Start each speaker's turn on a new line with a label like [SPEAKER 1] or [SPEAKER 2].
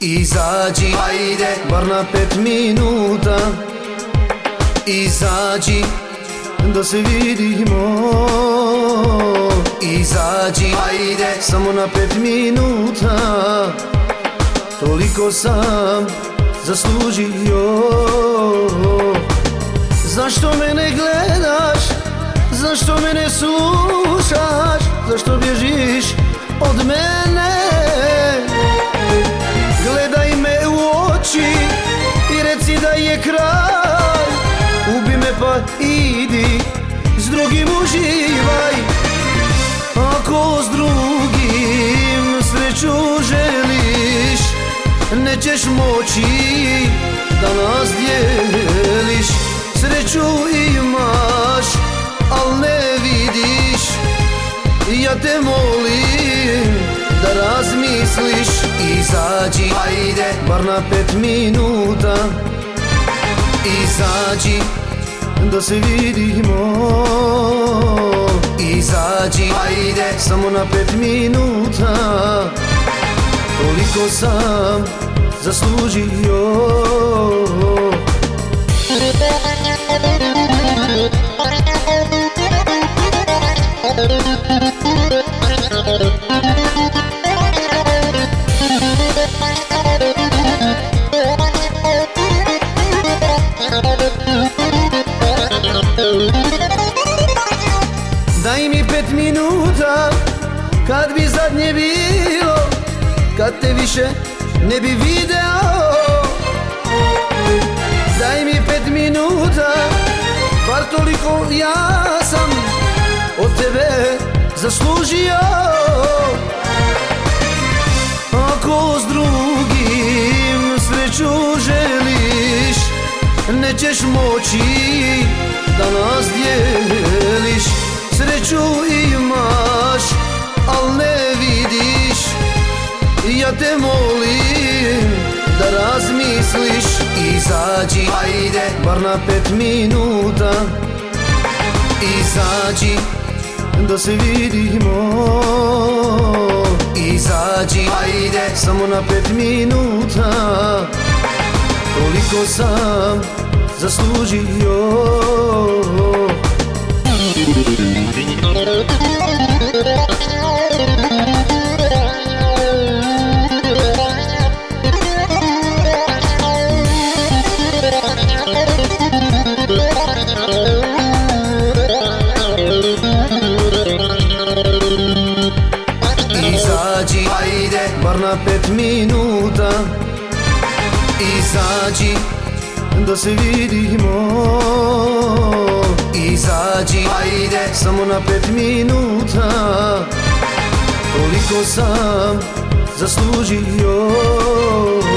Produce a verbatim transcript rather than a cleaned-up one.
[SPEAKER 1] Izađi, ajde, bar na pet minuta. Izađi, da se vidimo. Izađi, ajde, samo na pet minuta. Toliko sam zaslužio. Zašto me ne gledaš? Zašto me ne slušaš? Zašto bježiš od mene? Gledaj me u oči i reci da je kraj. Ubi me pa idi, s drugim uživaj. Ako s drugim sreću želiš, nećeš moći da nas dijeliš. Sreću imaš, al ne vidiš. Ja te molim da razmisliš. Izađi, ajde, bar na pet minuta. Izađi, da se vidimo. Izađi, ajde, samo na pet minuta. Toliko sam zaslužio. Daj mi pet minuta, kad bi zadnje bilo, kad te više ne bi video. Daj mi pet minuta, bar toliko ja sam od tebe zaslužio. Ako s drugim sreću želiš, nećeš moći da nas dijeliš. Sreću imaš, al ne vidiš. Ja te molim da razmisliš. Izađi, ajde, bar na pet minuta. Izađi, da se vidimo. Izađi, ajde, samo na pet minuta. Toliko sam zaslužio. Izađi, ajde, bar na pet minuta. Izađi, da se vidimo. Izađi, ajde, samo na pet minuta. Toliko sam zaslužio.